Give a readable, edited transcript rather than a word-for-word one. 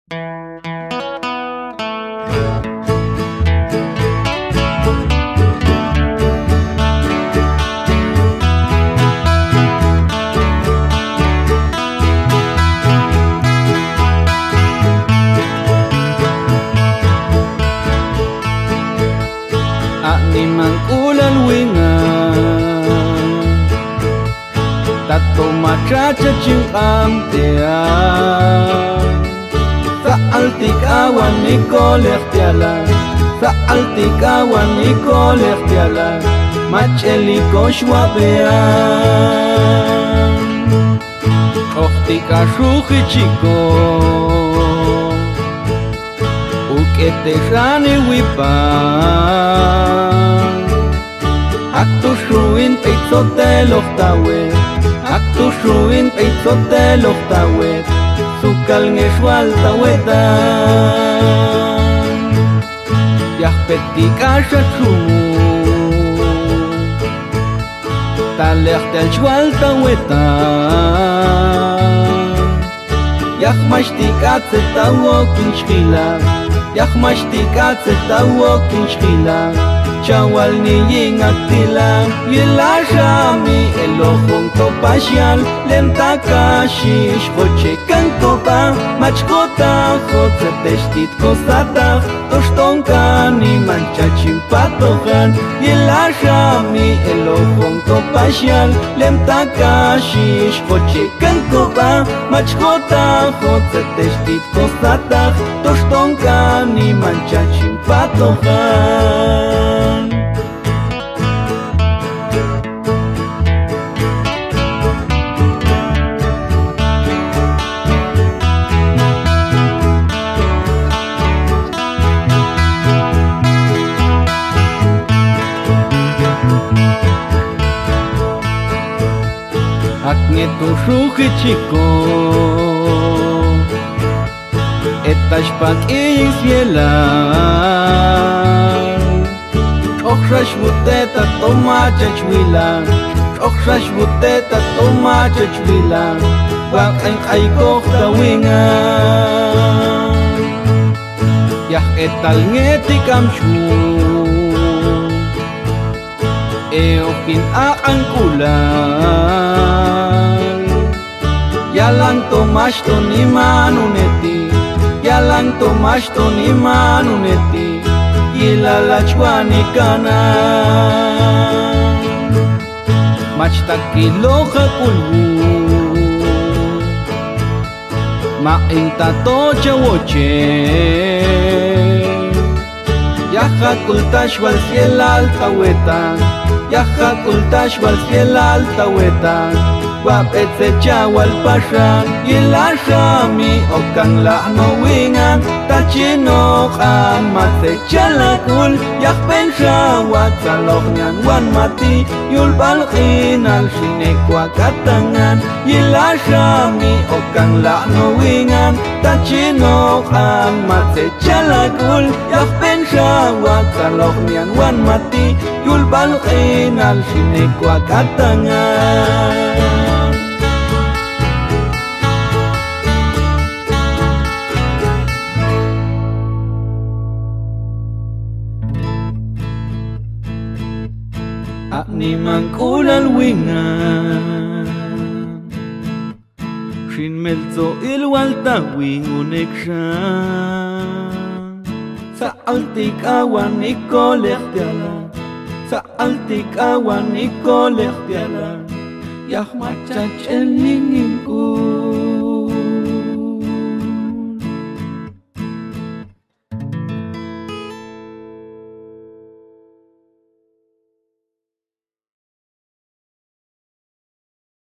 Animang ulan winga Tato machacha ching amtea Sa altikawan ni kolektiala Sa altikawan ni kolektiala Macheliko shwabean Ochtika shuji chico Ukete shani wipan Aktu shuin peitzote lochtawet Aktu shuin peitzote lochtawet Sukal ngeshwal tawetan Yahpetik ashachumu Talechtel shwal tawetan Yahmashtik atzetawo kinshkila Yahmashtik atzetawo kinshkila Chawal niyin atila Yelashami elohon topashial Lenta kashish Hoche kankopa Machkota Hotze teshtit kosata Toshton kani manchachim patohan Yelashami elohon topashial Lenta kashish Hoche kankopa Machkota Hotze teshtit kosata Toshton kani manchachim patohan Aknetu shuji chico Etashpak isviela Shokshash buteta tomacha chwila Shokshash buteta tomacha chwila Wakain kaykok tawinga Yah etal ngeti kamshu Eokin aangkulan Yalang tomash to ni manuneti Yalang tomash to ni manuneti Yilalachwani kana Machtakiloja kulbu Mainta tocha woche Yaja kultash wal ciel alta wetan Yaja kultash wal ciel alta wetan Wapetse chawal pashan Yelashami okan la no wingan Tachino khan matse chalakul Yakpen shawat saloknyan wan mati Yulbal khinal shinekwa katangan Yelashami okan la no wingan Tachino khan matse chalakul Yakpen shawat saloknyan wan mati Yulbal khinal shinekwa katangan Ni mangkulal winga Shin melzo ilwalta winguneksha Sa altikawan ikolektiala Sa altikawan ikolektiala Yah machach el ninginku